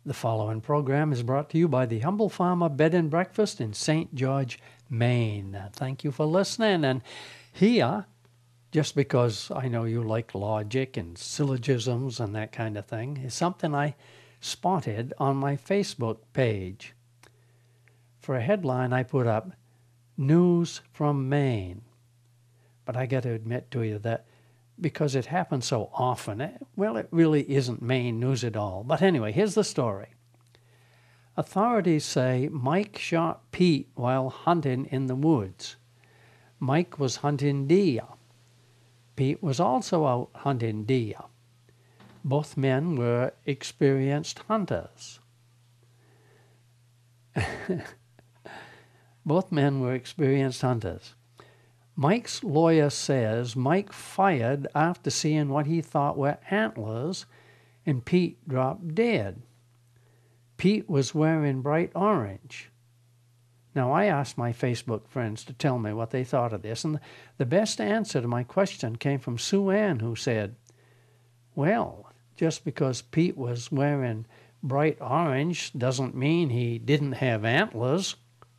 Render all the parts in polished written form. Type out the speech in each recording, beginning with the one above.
The following program is brought to you by the Humble Farmer Bed and Breakfast in St. George, Maine. Thank you for listening. And here, just because I know you like logic and syllogisms and that kind of thing, is something I spotted on my Facebook page. For a headline, I put up, News from Maine. But I got to admit to you that because it happens so often, it really isn't Maine news at all. But anyway, here's the story. Authorities say Mike shot Pete while hunting in the woods. Mike was hunting deer. Pete was also out hunting deer. Both men were experienced hunters. Both men were experienced hunters. Mike's lawyer says Mike fired after seeing what he thought were antlers, and Pete dropped dead. Pete was wearing bright orange. Now, I asked my Facebook friends to tell me what they thought of this, and the best answer to my question came from Sue Ann, who said, well, just because Pete was wearing bright orange doesn't mean he didn't have antlers.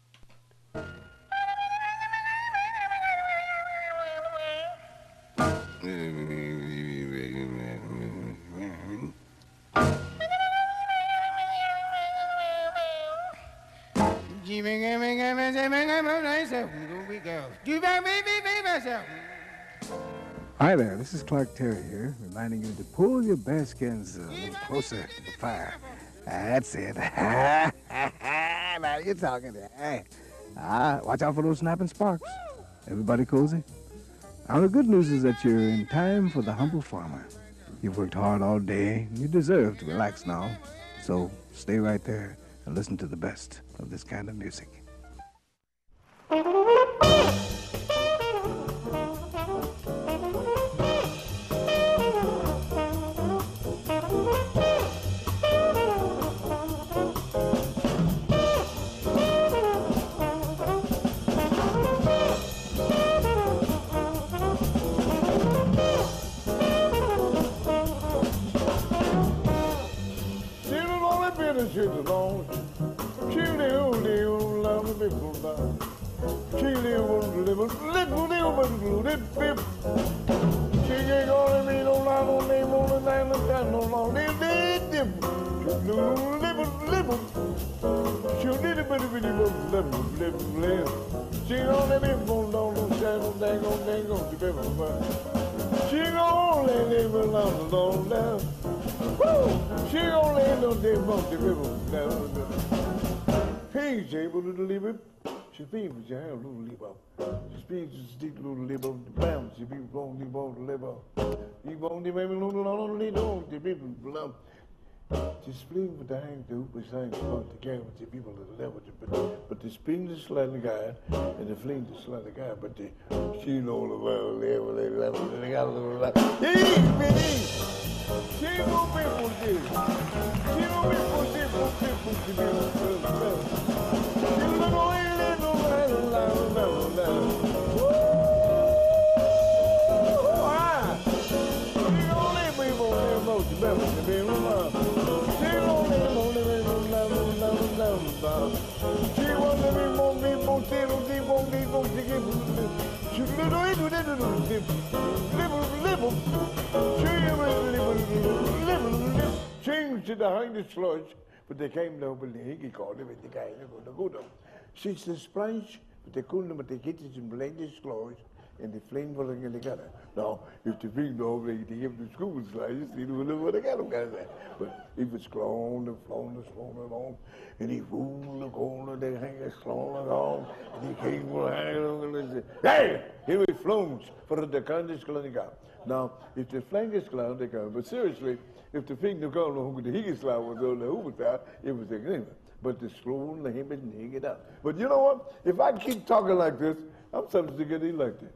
Hi there, this is Clark Terry here, reminding you to pull your bearskins a little closer to the fire. That's it. Now you're talking there. Watch out for those snapping sparks. Everybody cozy? Now the good news is that you're in time for the Humble Farmer. You've worked hard all day, and you deserve to relax now. So stay right there and listen to the best of this kind of music. Spring with the hang to hoop is hang about the game with the people that level but the spring the slender guy and the fling the slender guy, but the she know the world level they got a little like she know people did. She know people did for people to be you know change to the hang the sludge, but they came down with the hickey called with the guy to go down. Since the splash, but they couldn't, but they get it in blade disclosed. And the flame falling in the gutter. Now, if the big dog, they give the school slices, they don't know what they got them guys at. But if it's flown along, and he fooled the corner, they hang it flown along, and he came for hang along, and they say, hey, here we flown for the kindest clown got. Now, if the flankish clown, they come, but seriously, if the finger clown who the higgest clown was on the hoover side, it was the game. But the slow the him and hang it out. But you know what? If I keep talking like this, I'm something to get elected.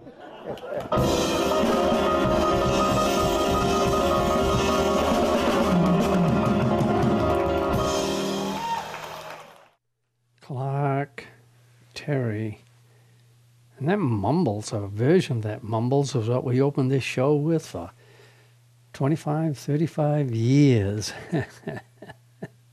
Clark Terry. And that mumbles, a version of that mumbles, is what we opened this show with for 25, 35 years.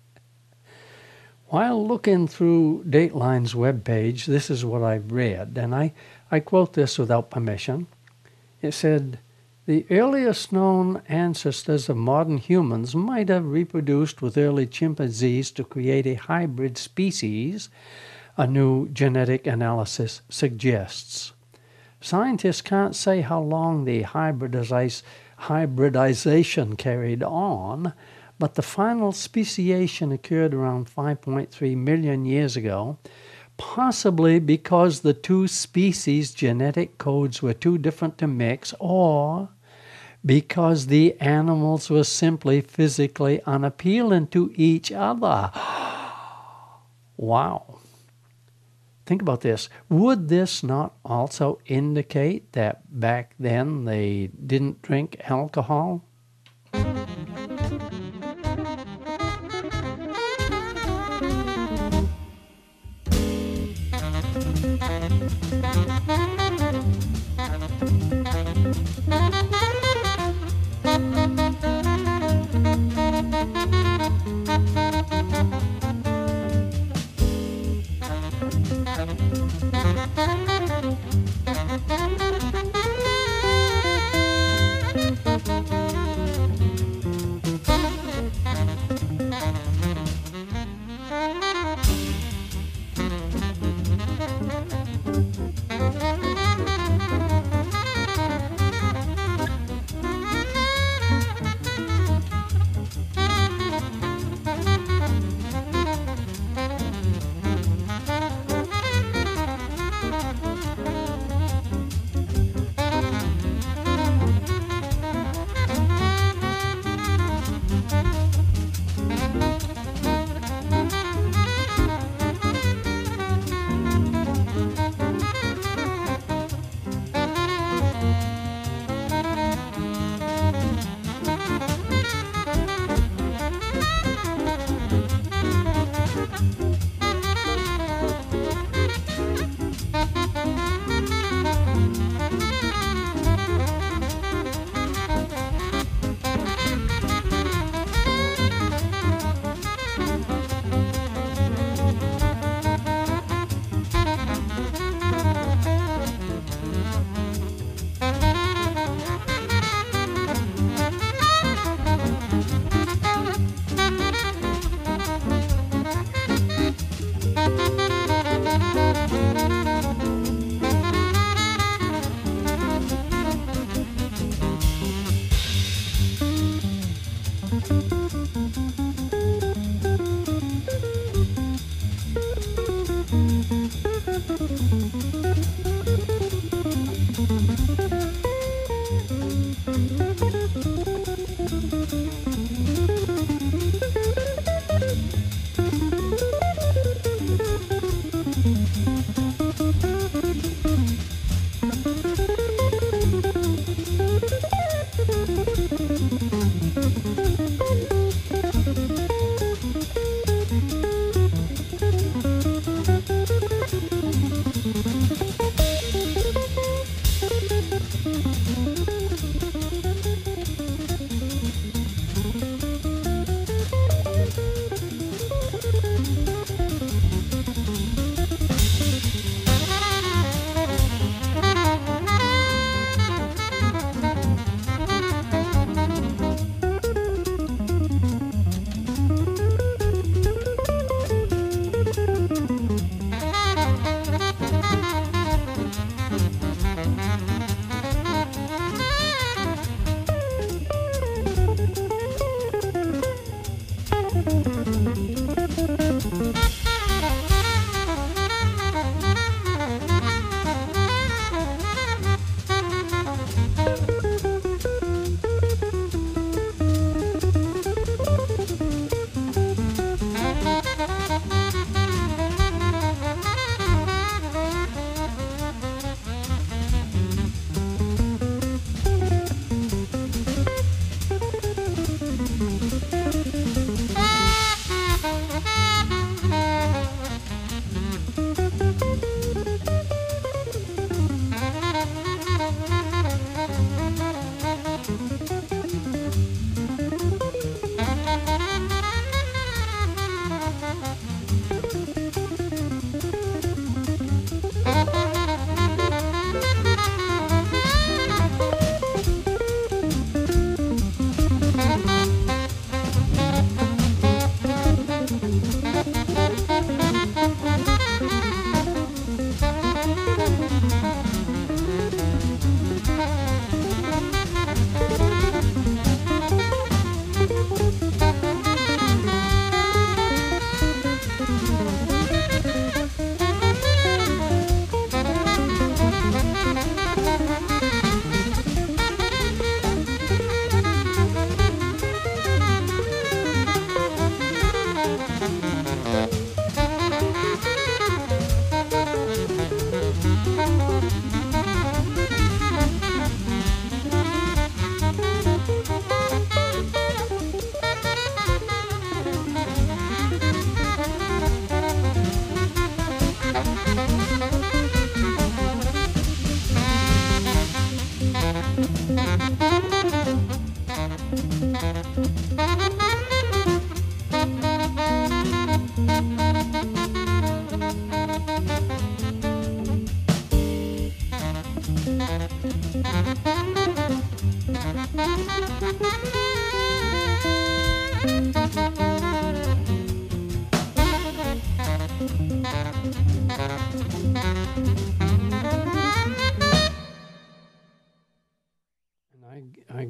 While looking through Dateline's webpage, this is what I read, and I quote this without permission. It said, "The earliest known ancestors of modern humans might have reproduced with early chimpanzees to create a hybrid species," a new genetic analysis suggests. Scientists can't say how long the hybridization carried on, but the final speciation occurred around 5.3 million years ago, possibly because the two species' genetic codes were too different to mix, or because the animals were simply physically unappealing to each other. Wow. Think about this. Would this not also indicate that back then they didn't drink alcohol?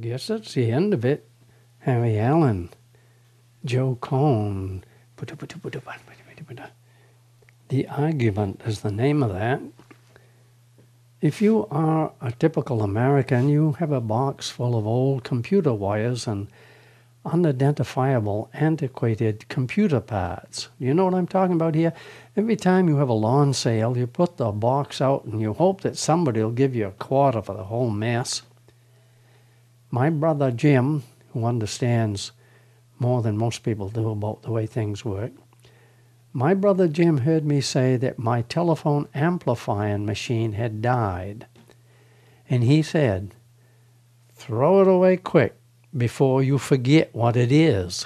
Yes, that's the end of it. Harry Allen, Joe Cohn. The Argument is the name of that. If you are a typical American, you have a box full of old computer wires and unidentifiable, antiquated computer parts. You know what I'm talking about here? Every time you have a lawn sale, you put the box out and you hope that somebody will give you a quarter for the whole mess. My brother Jim, who understands more than most people do about the way things work, my brother Jim heard me say that my telephone amplifying machine had died. And he said, "Throw it away quick before you forget what it is."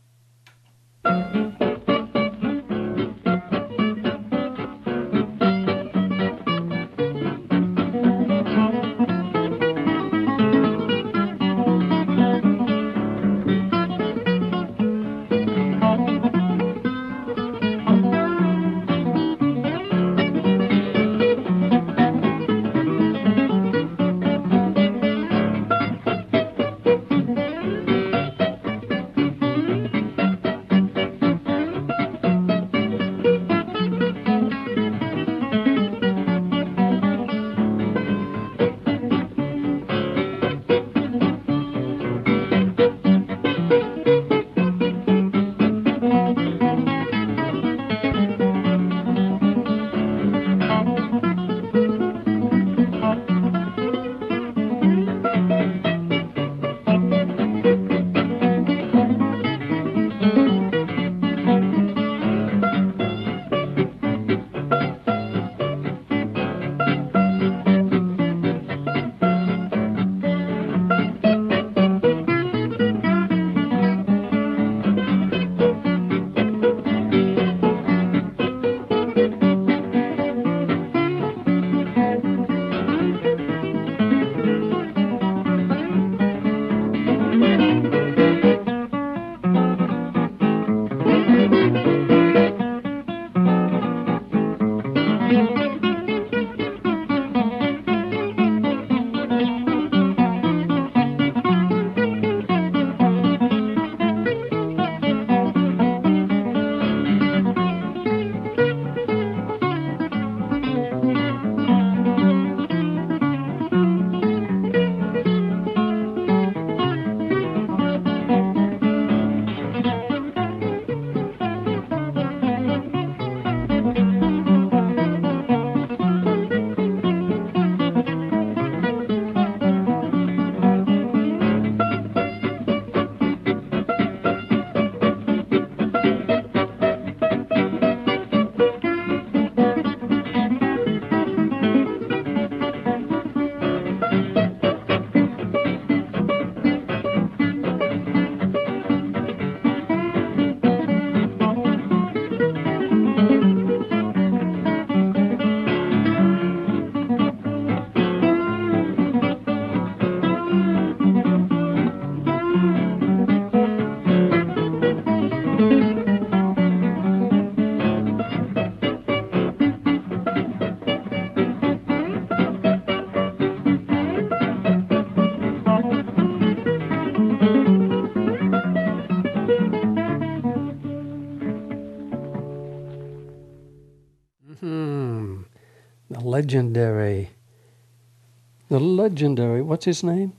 The legendary, what's his name?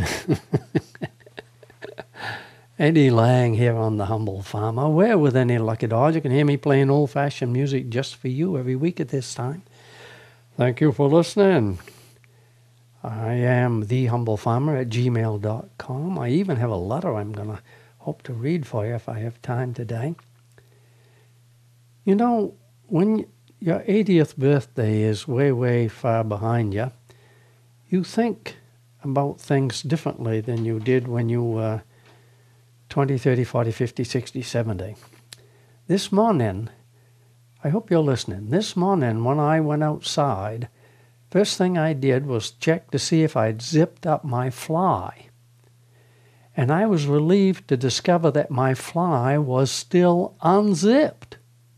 Eddie Lang here on The Humble Farmer. Where with any lucky dog, you can hear me playing old-fashioned music just for you every week at this time. Thank you for listening. I am thehumblefarmer@gmail.com. I even have a letter I'm going to hope to read for you if I have time today. You know, when your 80th birthday is way, way far behind you, you think about things differently than you did when you were 20, 30, 40, 50, 60, 70. This morning, I hope you're listening. This morning when I went outside, first thing I did was check to see if I'd zipped up my fly. And I was relieved to discover that my fly was still unzipped,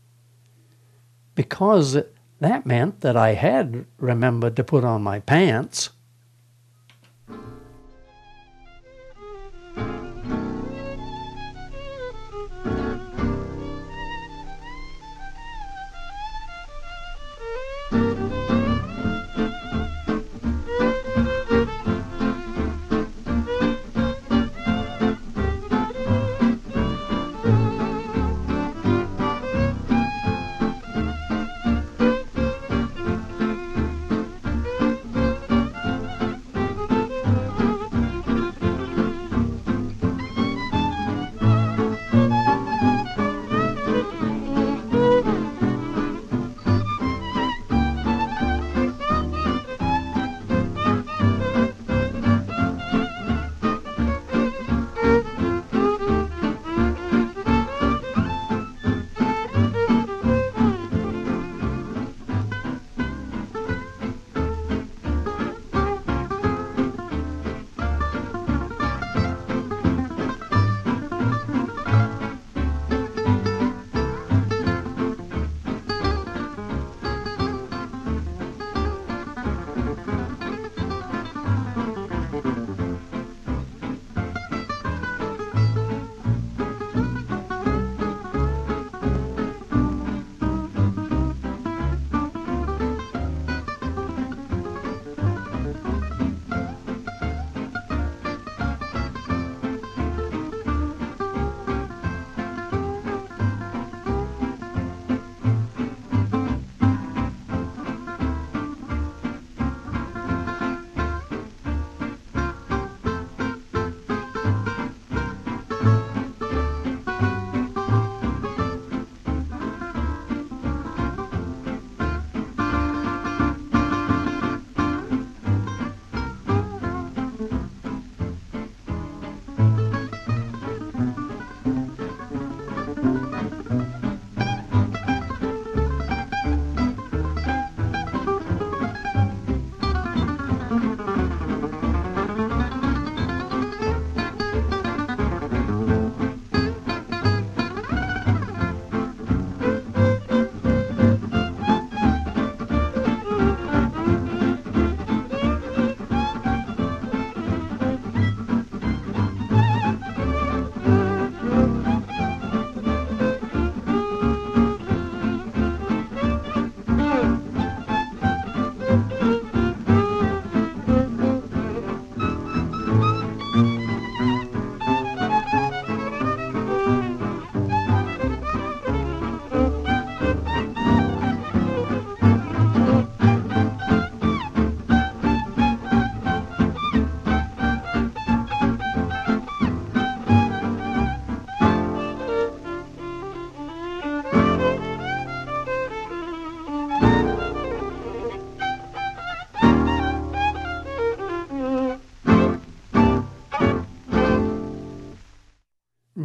because that meant that I had remembered to put on my pants.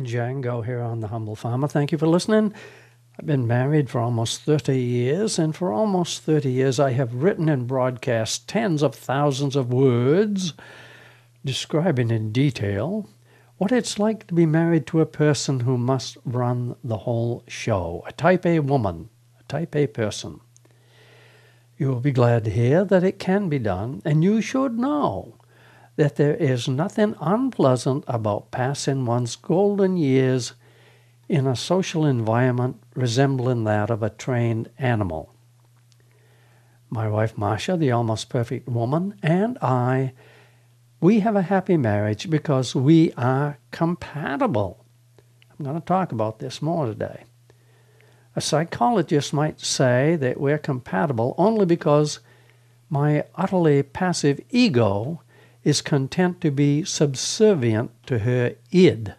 Django here on The Humble Farmer. Thank you for listening. I've been married for almost 30 years, and for almost 30 years I have written and broadcast tens of thousands of words describing in detail what it's like to be married to a person who must run the whole show, a type A woman, a type A person. You will be glad to hear that it can be done, and you should know that there is nothing unpleasant about passing one's golden years in a social environment resembling that of a trained animal. My wife Masha, the almost perfect woman, and I, we have a happy marriage because we are compatible. I'm going to talk about this more today. A psychologist might say that we're compatible only because my utterly passive ego is content to be subservient to her id.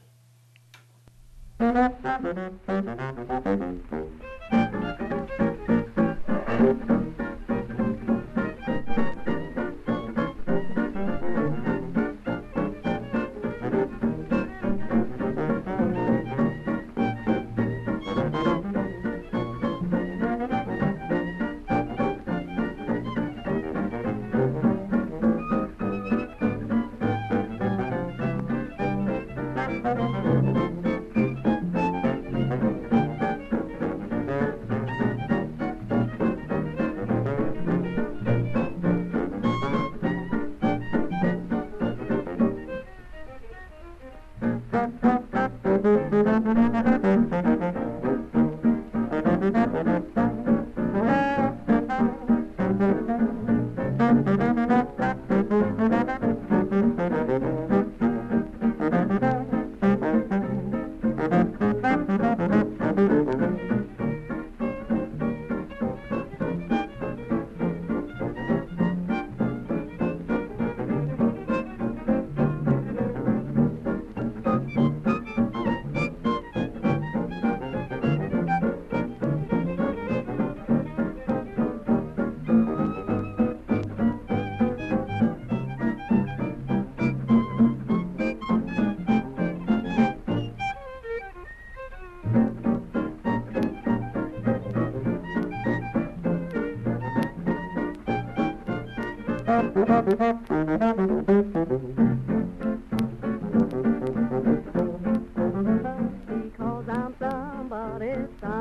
Because I'm somebody,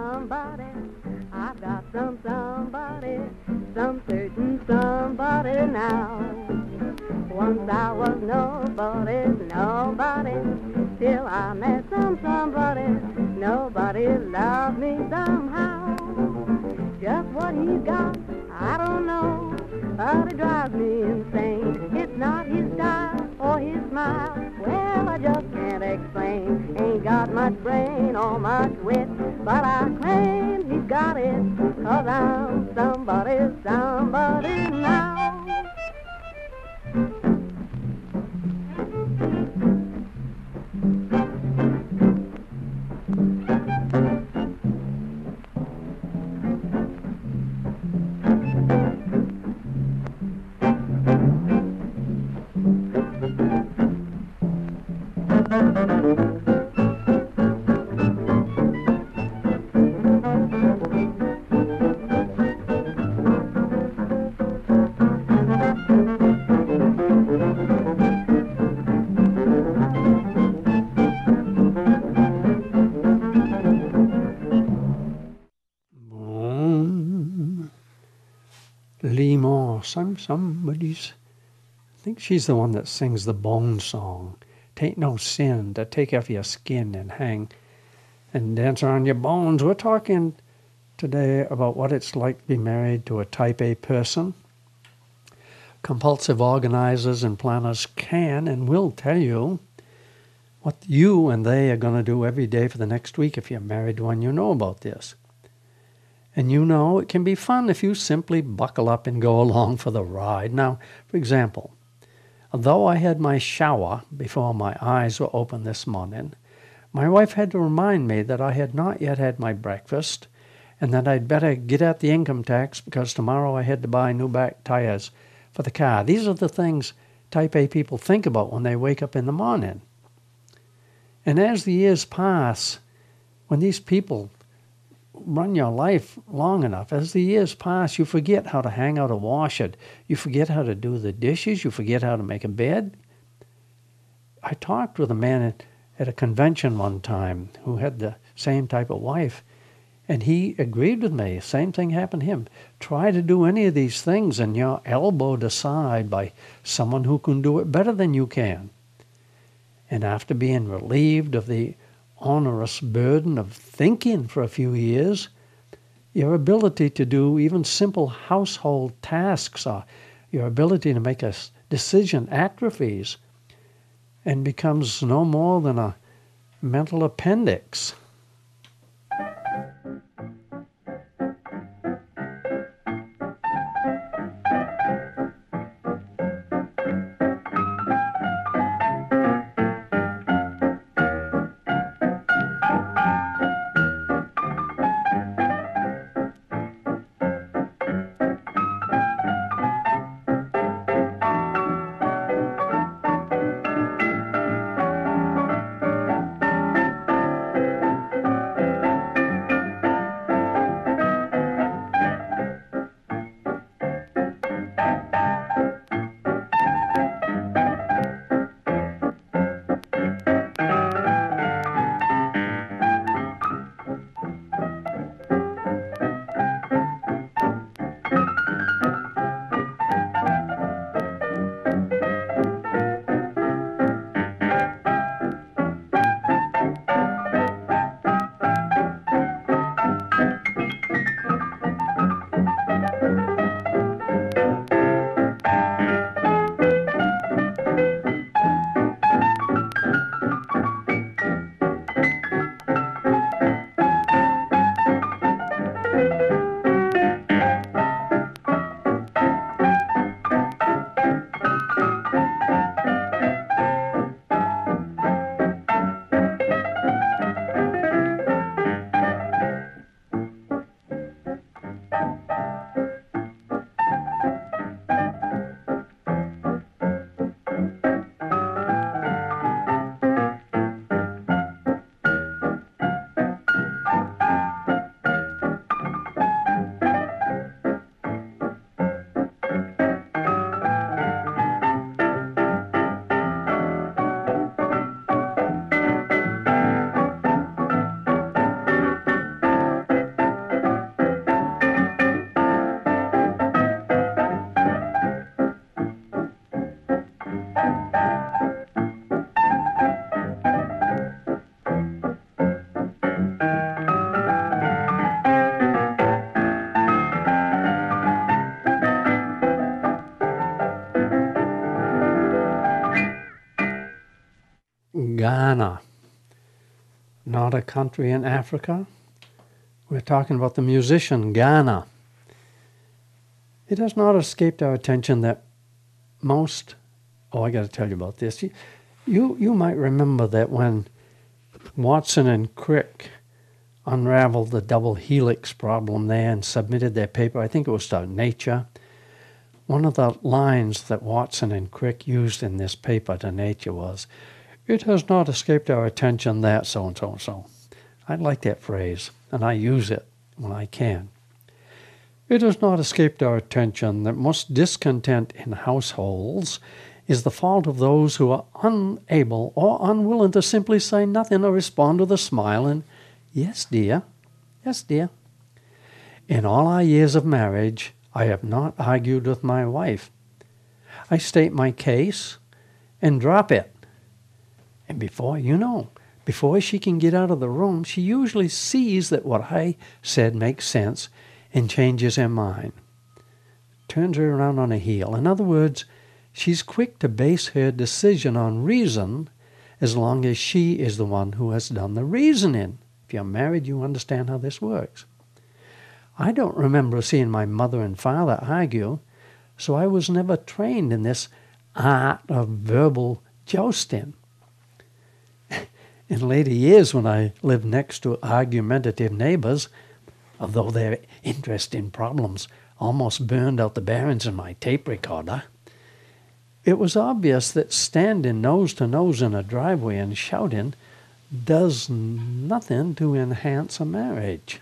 I've got somebody, some certain somebody now. Once I was nobody, till I met somebody, nobody loved me somehow. Just what he's got, I don't know, but it drives me insane. It's not his style or his smile, well, I just can't explain. Ain't got much brain or much wit, but I claim he's got it, 'cause I'm somebody now. Lee Moss, I'm somebody's. I think she's the one that sings the Bone song. 'Tain't no sin to take off your skin and hang and dance around your bones. We're talking today about what it's like to be married to a type A person. Compulsive organizers and planners can and will tell you what you and they are going to do every day for the next week if you're married to one. You know about this. And you know it can be fun if you simply buckle up and go along for the ride. Now, for example, although I had my shower before my eyes were open this morning, my wife had to remind me that I had not yet had my breakfast and that I'd better get at the income tax because tomorrow I had to buy new back tires for the car. These are the things type A people think about when they wake up in the morning. And as the years pass, when these people run your life long enough, as the years pass, you forget how to hang out a washer. You forget how to do the dishes. You forget how to make a bed. I talked with a man at a convention one time who had the same type of wife, and he agreed with me. Same thing happened to him. Try to do any of these things, and you're elbowed aside by someone who can do it better than you can. And after being relieved of the onerous burden of thinking for a few years, your ability to do even simple household tasks, or your ability to make a decision atrophies and becomes no more than a mental appendix. Ghana, not a country in Africa. We're talking about the musician Ghana. It has not escaped our attention that most, I got to tell you about this. You might remember that when Watson and Crick unraveled the double helix problem there and submitted their paper, I think it was to Nature, one of the lines that Watson and Crick used in this paper to Nature was, "It has not escaped our attention that so-and-so and so." I like that phrase, and I use it when I can. "It has not escaped our attention that most discontent in households is the fault of those who are unable or unwilling to simply say nothing or respond with a smile and, 'Yes, dear. Yes, dear.' In all our years of marriage, I have not argued with my wife. I state my case and drop it. And before she can get out of the room, she usually sees that what I said makes sense and changes her mind. Turns her around on a heel. In other words, she's quick to base her decision on reason as long as she is the one who has done the reasoning. If you're married, you understand how this works. I don't remember seeing my mother and father argue, so I was never trained in this art of verbal jousting. In later years, when I lived next to argumentative neighbors, although their interest in problems almost burned out the bearings in my tape recorder, it was obvious that standing nose to nose in a driveway and shouting does nothing to enhance a marriage.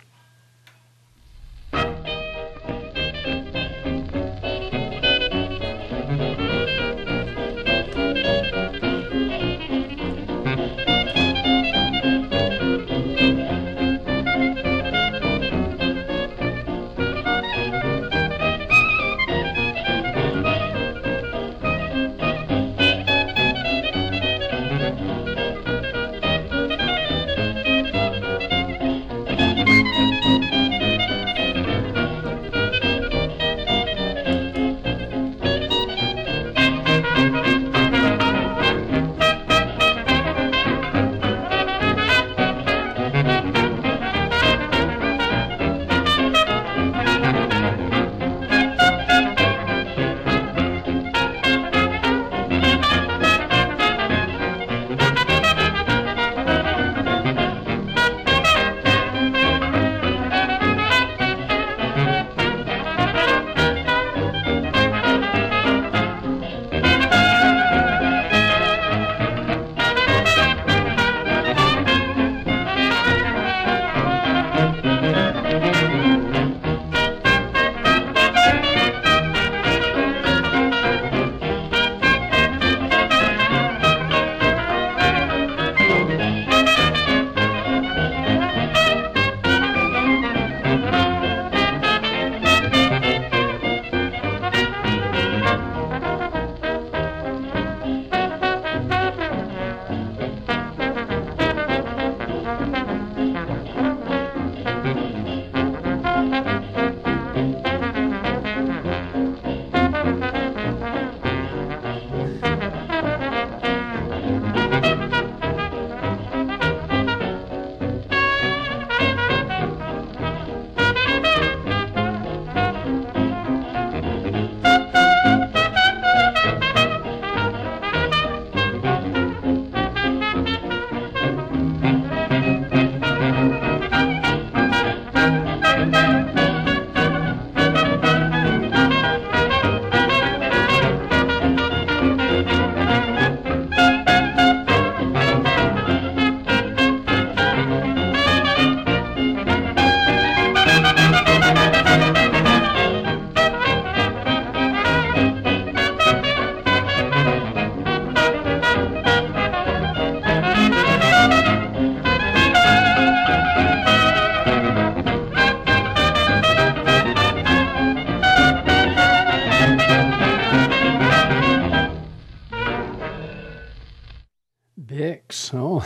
So,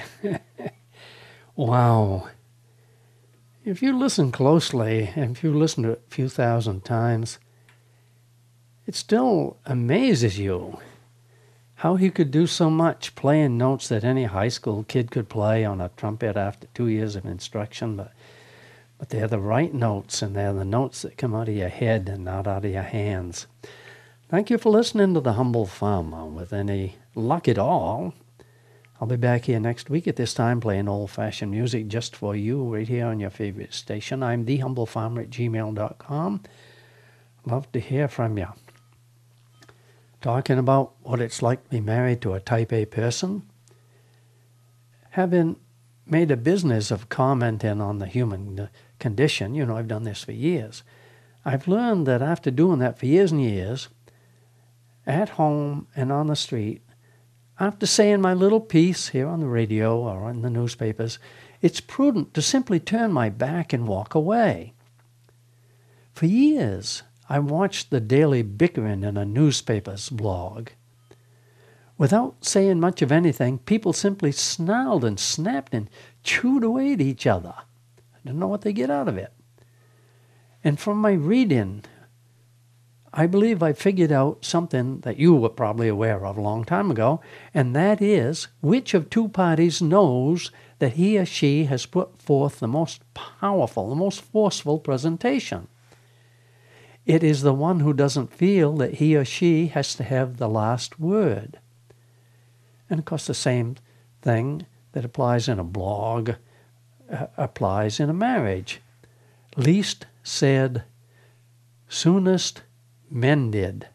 wow. If you listen closely, and if you listen to it a few thousand times, it still amazes you how he could do so much, playing notes that any high school kid could play on a trumpet after 2 years of instruction, but they're the right notes, and they're the notes that come out of your head and not out of your hands. Thank you for listening to The Humble Farmer. With any luck at all, I'll be back here next week at this time playing old-fashioned music just for you right here on your favorite station. I'm thehumblefarmer@gmail.com. Love to hear from you. Talking about what it's like to be married to a type A person. Having made a business of commenting on the human condition, I've done this for years. I've learned that after doing that for years and years, at home and on the street, after saying my little piece here on the radio or in the newspapers, it's prudent to simply turn my back and walk away. For years, I watched the daily bickering in a newspaper's blog. Without saying much of anything, people simply snarled and snapped and chewed away at each other. I don't know what they get out of it. And from my reading, I believe I figured out something that you were probably aware of a long time ago, and that is which of two parties knows that he or she has put forth the most powerful, the most forceful presentation. It is the one who doesn't feel that he or she has to have the last word. And of course the same thing that applies in a blog applies in a marriage. Least said, soonest mended.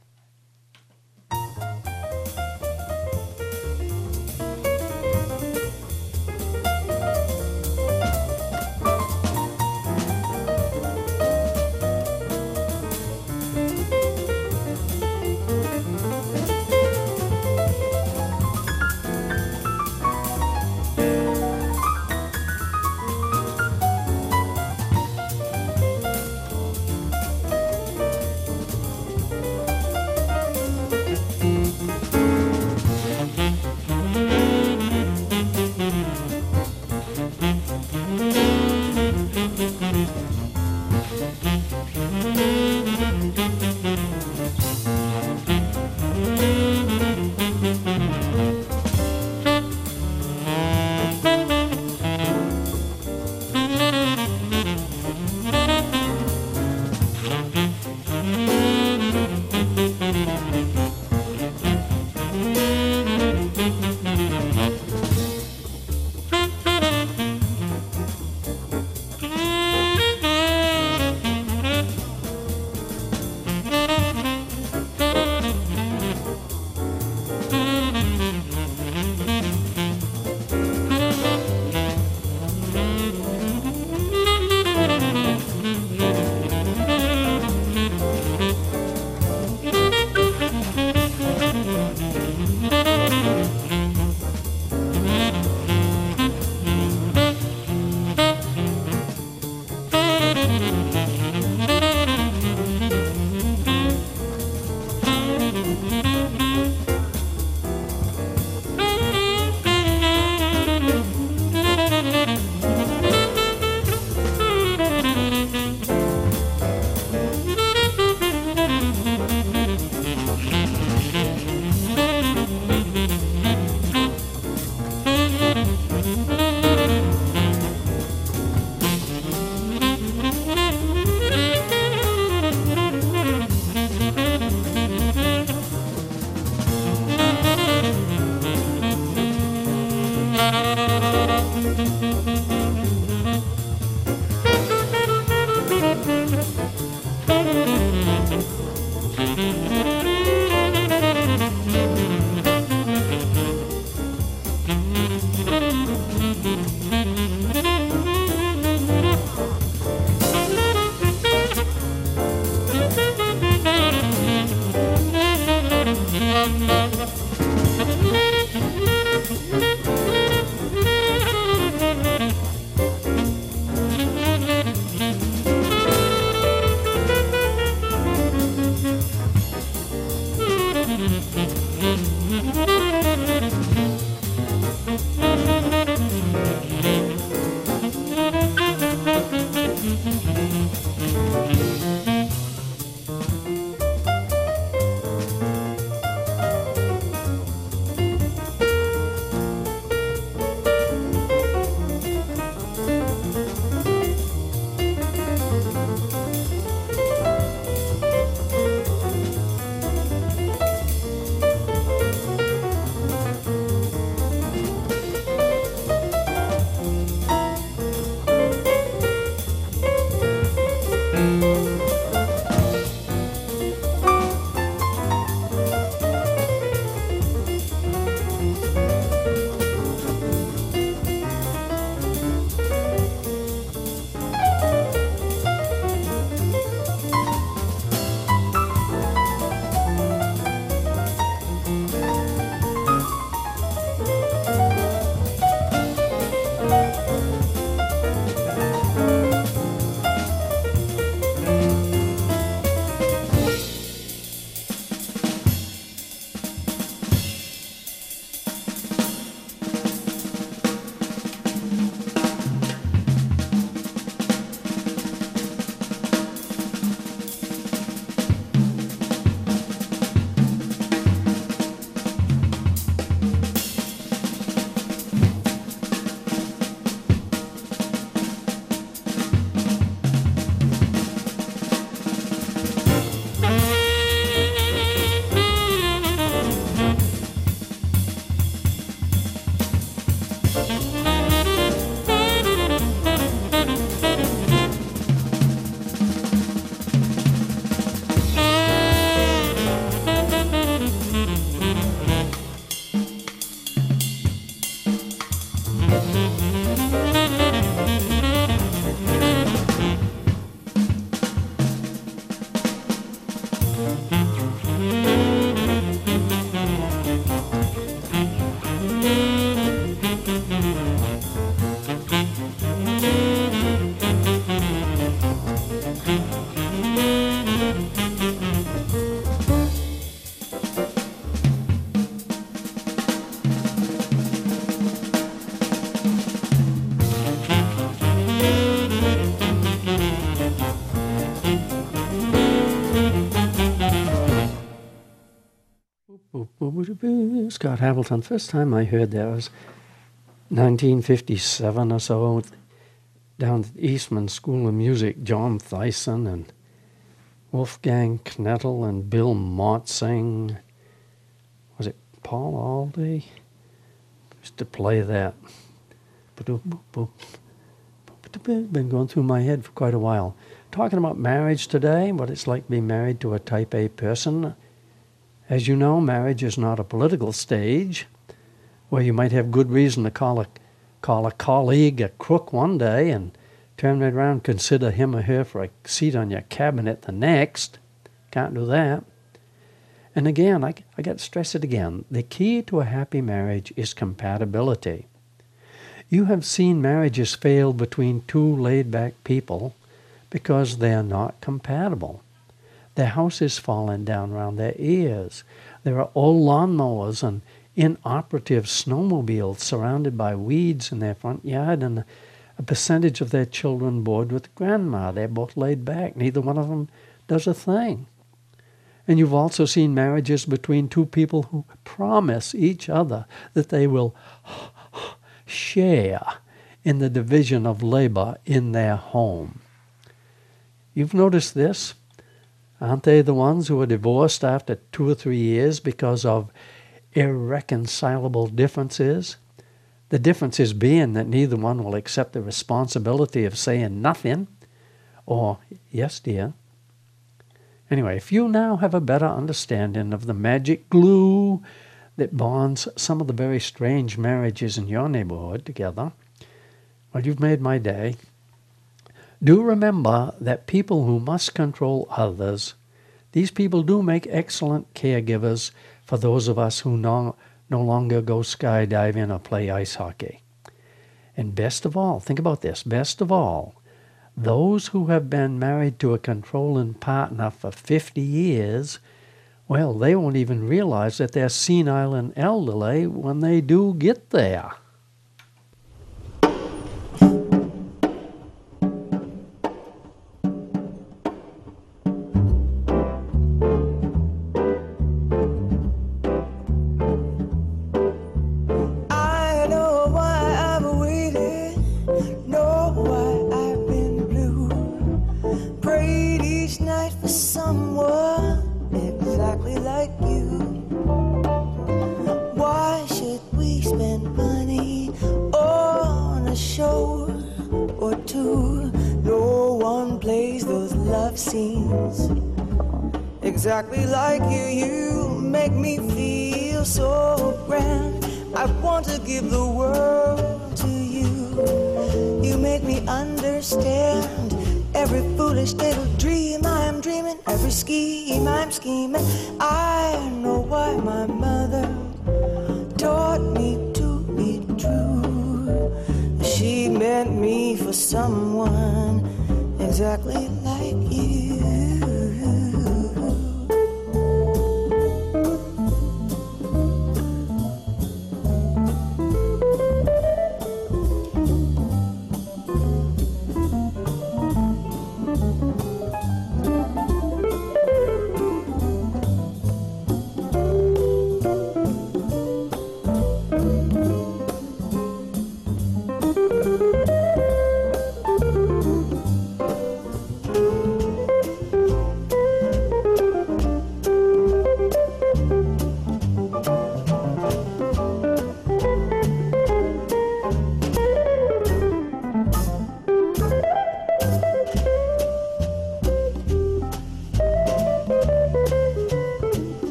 Scott Hamilton. First time I heard that was 1957 or so, down at Eastman School of Music. John Thyssen and Wolfgang Knettel and Bill Motzing. Was it Paul Alday? Used to play that. Been going through my head for quite a while. Talking about marriage today, what it's like to be married to a type A person. As you know, marriage is not a political stage where you might have good reason to call a colleague a crook one day and turn right around and consider him or her for a seat on your cabinet the next. Can't do that. And again, I got to stress it again. The key to a happy marriage is compatibility. You have seen marriages fail between two laid-back people because they are not compatible. Their house is falling down around their ears. There are old lawnmowers and inoperative snowmobiles surrounded by weeds in their front yard, and a percentage of their children board with grandma. They're both laid back. Neither one of them does a thing. And you've also seen marriages between two people who promise each other that they will share in the division of labor in their home. You've noticed this? Aren't they the ones who are divorced after 2 or 3 years because of irreconcilable differences? The differences being that neither one will accept the responsibility of saying nothing or, yes, dear. Anyway, if you now have a better understanding of the magic glue that bonds some of the very strange marriages in your neighborhood together, well, you've made my day. Do remember that people who must control others, these people do make excellent caregivers for those of us who no longer go skydiving or play ice hockey. And best of all, think about this, best of all, those who have been married to a controlling partner for 50 years, well, they won't even realize that they're senile and elderly when they do get there. Exactly like you make me feel so grand. I want to give the world to you. You make me understand every foolish little dream I'm dreaming, every scheme I'm scheming. I know why my mother taught me to be true. She meant me for someone exactly like you.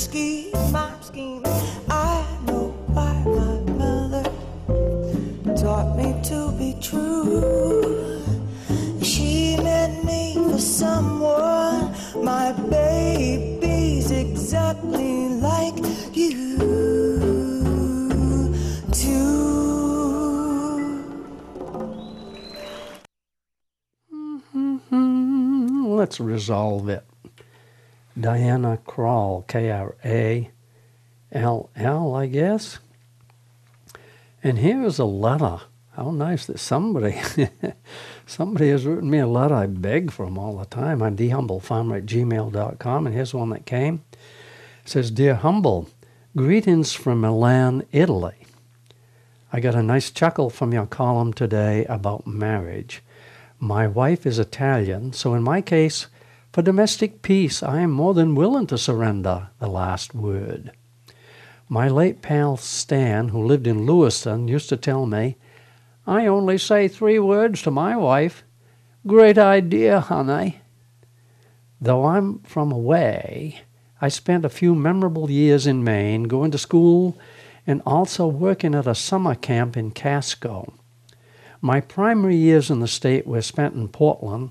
scheme. I know why my mother taught me to be true. She meant me for someone, my baby's exactly like you too. Let's resolve it. Diana Krall, Krall, I guess. And here is a letter. How nice that somebody has written me a letter I beg for them all the time. I'm thehumblefarmer@gmail.com, and here's one that came. It says, Dear Humble, greetings from Milan, Italy. I got a nice chuckle from your column today about marriage. My wife is Italian, so in my case, for domestic peace, I am more than willing to surrender the last word. My late pal Stan, who lived in Lewiston, used to tell me, I only say 3 words to my wife. Great idea, honey. Though I'm from away, I spent a few memorable years in Maine, going to school and also working at a summer camp in Casco. My primary years in the state were spent in Portland,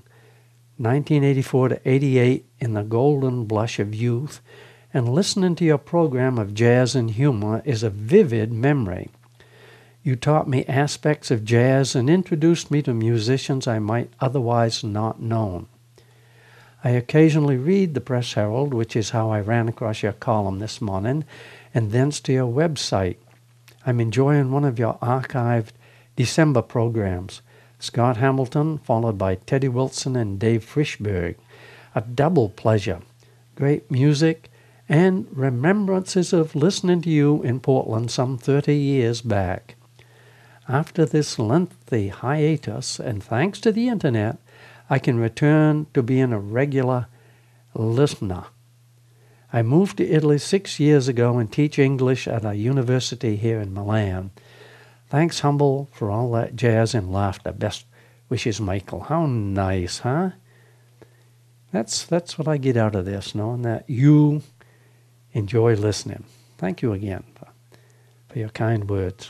1984 to 88, in the golden blush of youth, and listening to your program of jazz and humor is a vivid memory. You taught me aspects of jazz and introduced me to musicians I might otherwise not know. I occasionally read the Press Herald, which is how I ran across your column this morning, and thence to your website. I'm enjoying one of your archived December programs, Scott Hamilton, followed by Teddy Wilson and Dave Frischberg. A double pleasure. Great music and remembrances of listening to you in Portland some 30 years back. After this lengthy hiatus, and thanks to the internet, I can return to being a regular listener. I moved to Italy 6 years ago and teach English at a university here in Milan. Thanks, Humble, for all that jazz and laughter. Best wishes, Michael. How nice, huh? That's what I get out of this, knowing that you enjoy listening. Thank you again for your kind words.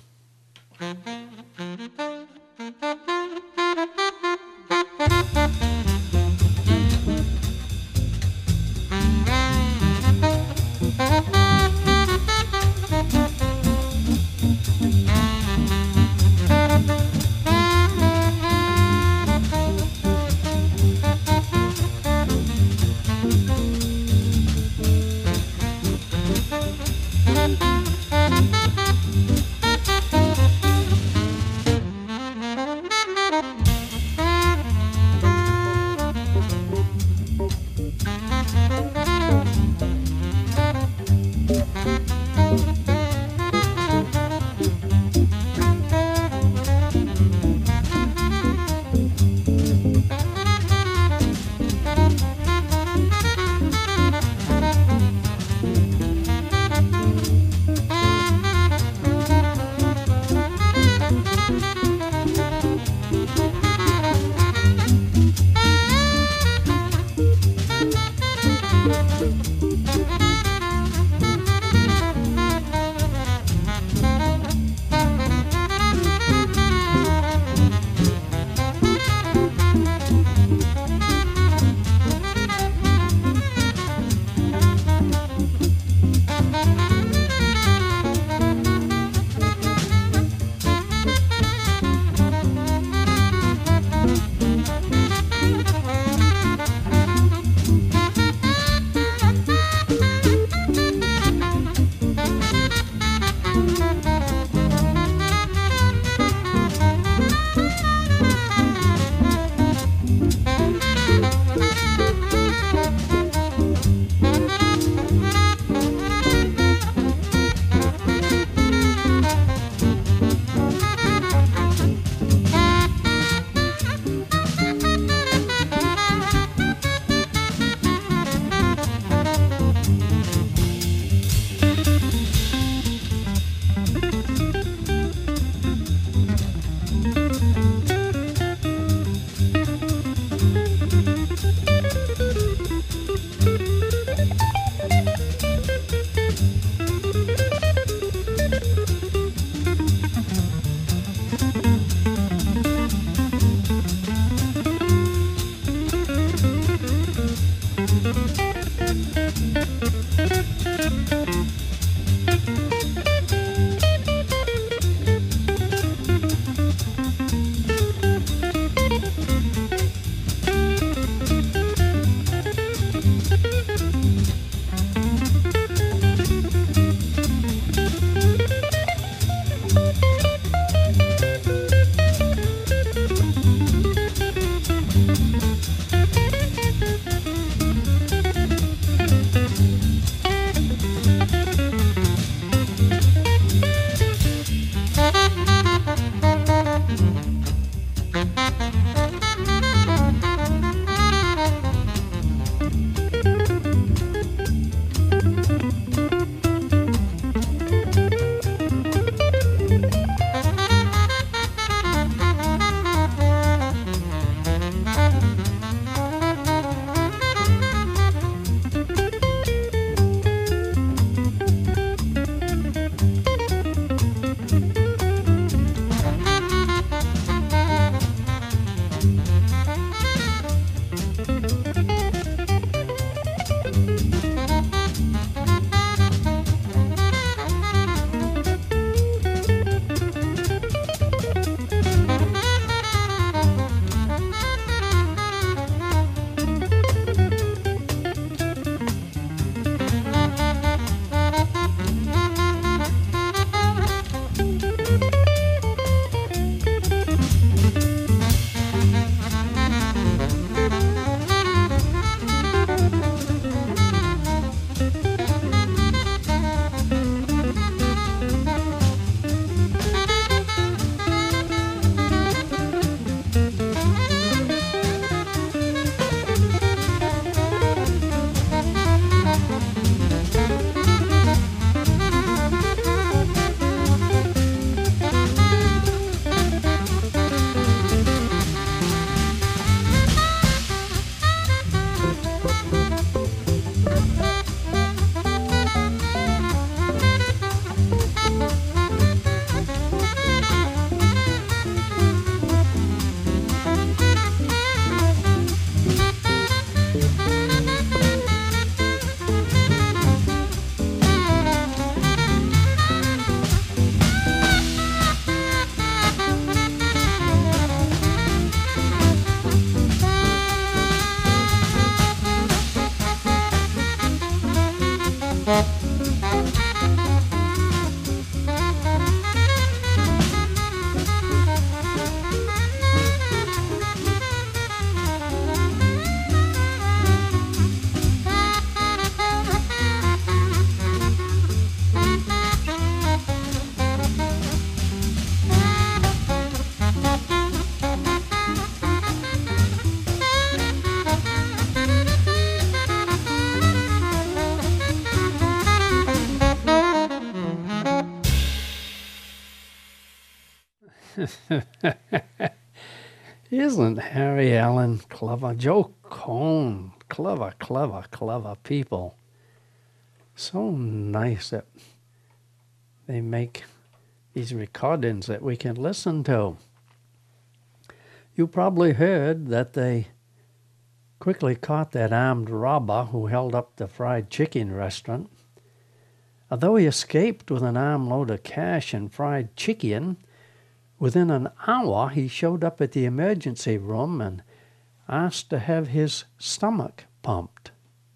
Isn't Harry Allen clever? Joe Cohn, clever, clever, clever people. So nice that they make these recordings that we can listen to. You probably heard that they quickly caught that armed robber who held up the fried chicken restaurant. Although he escaped with an armload of cash and fried chicken, within an hour he showed up at the emergency room and asked to have his stomach pumped.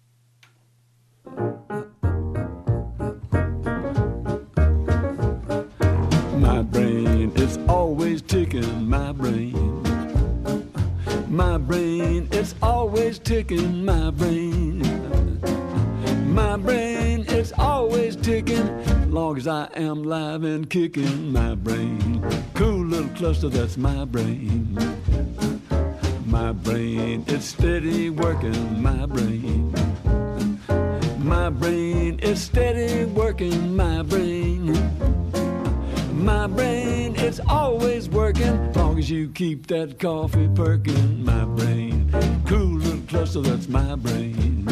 My brain is always ticking, my brain. My brain is always ticking, my brain. My brain is always ticking, long as I am live and kicking, my brain. Cool little cluster, that's my brain. My brain is steady working, my brain. My brain is steady working, my brain. My brain is always working, long as you keep that coffee perking, my brain. Cool little cluster, that's my brain.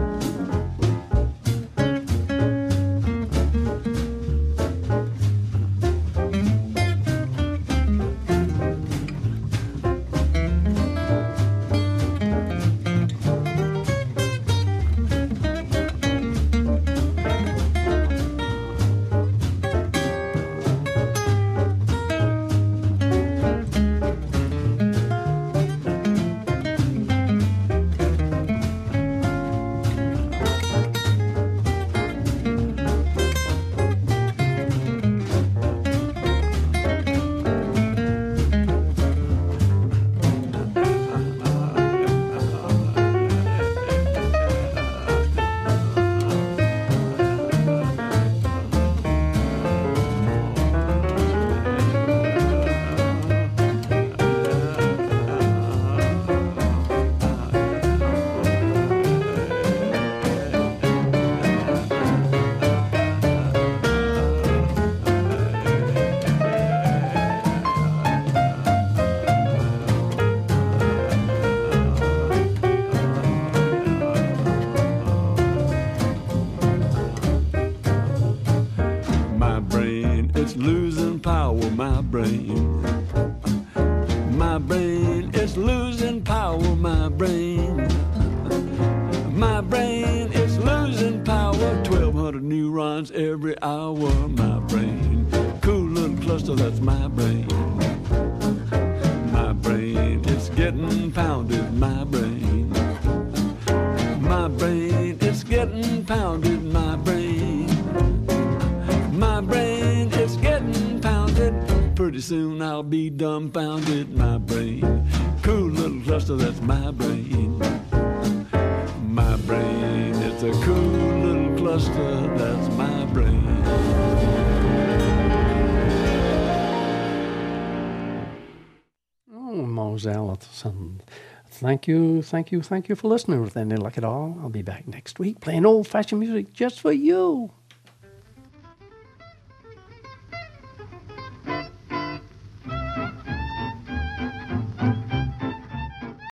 It's losing power, my brain. My brain is losing power, my brain. My brain is losing power, 1,200 neurons every hour, my brain. Cool little cluster, that's my brain. My brain is getting pounded, my brain. My brain is getting pounded, my brain. My brain is getting pounded. Pretty soon I'll be dumbfounded, my brain. Cool little cluster, that's my brain. My brain, it's a cool little cluster, that's my brain. Oh, Mose Allison. Thank you for listening with Any Luck at All. I'll be back next week playing old-fashioned music just for you.